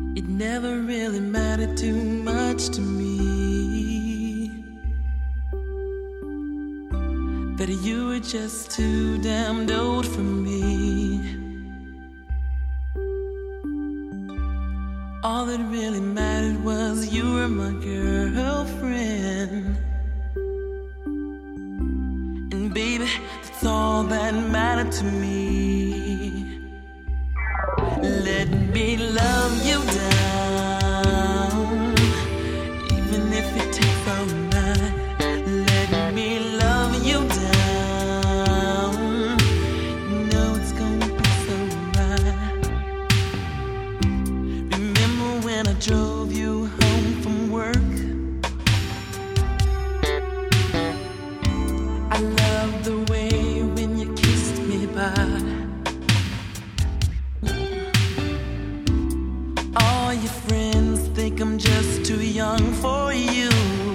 It never really mattered too much to me, but you were just too damned old for me. All that really mattered was you were my girlfriend. And baby, that's all that mattered to me. Let me love you down, even if it takes all night. Let me love you down. You know it's gonna be so right. Remember when I drove you home from work? I love the way when you kissed me bye. All your friends think I'm just too young for you.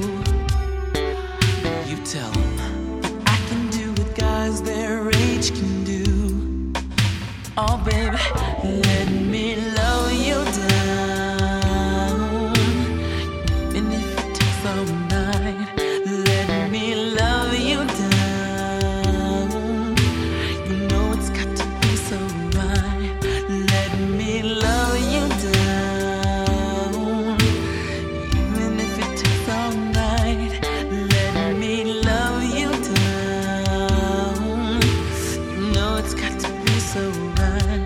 You tell them that I can do what guys their age can do. Oh baby, let me love you down, and if it takes all night, let me love you down. You know it's got to be so right. Let me love you down, even if it takes all night. Let me love you down. You know it's got to be so right.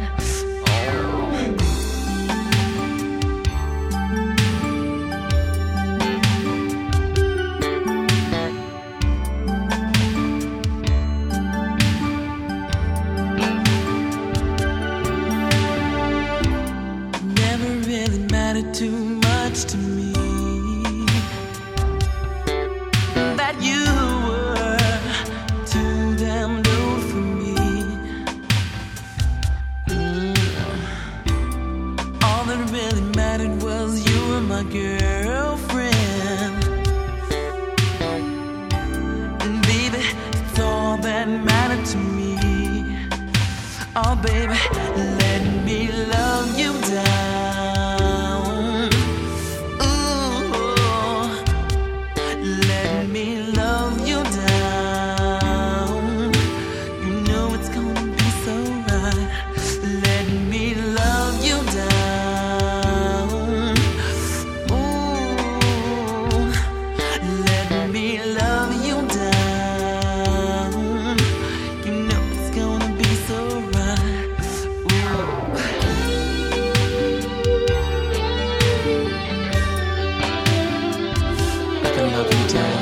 Never really mattered too much to me that you were too damned old for me. All that really mattered was you were my girlfriend. And baby, it's all that mattered to me. Oh baby, let me love you down. Ooh, let me love you down. You know it's gonna be so right. Let me love you down. Ooh, let me love you down. You know it's gonna be so right. I can love you down.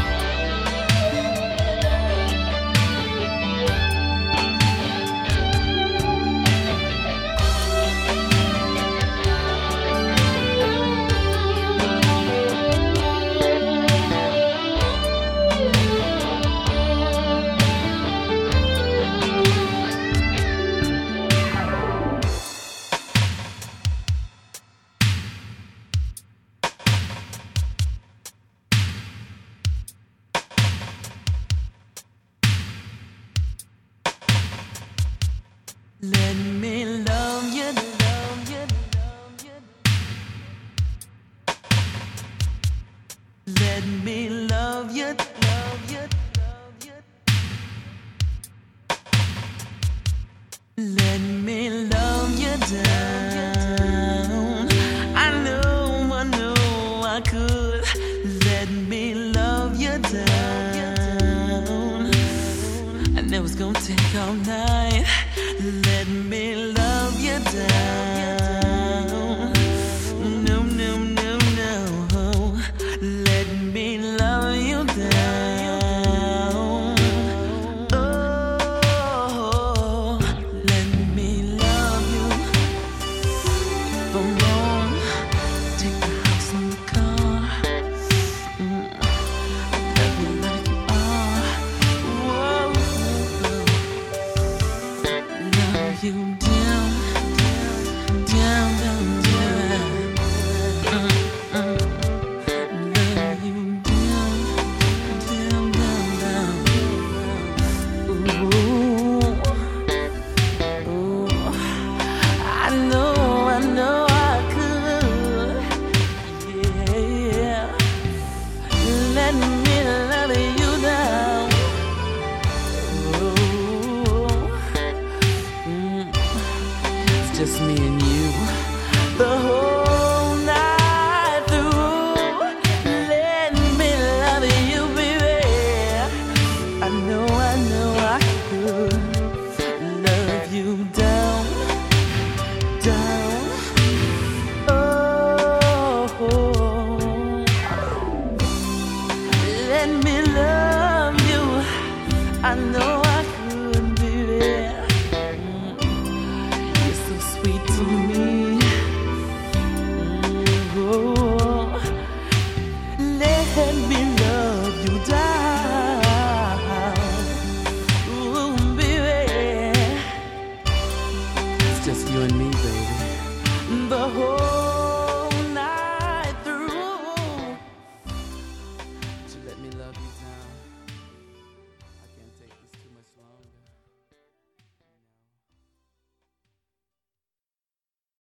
Let me love you, love you, love you. Let me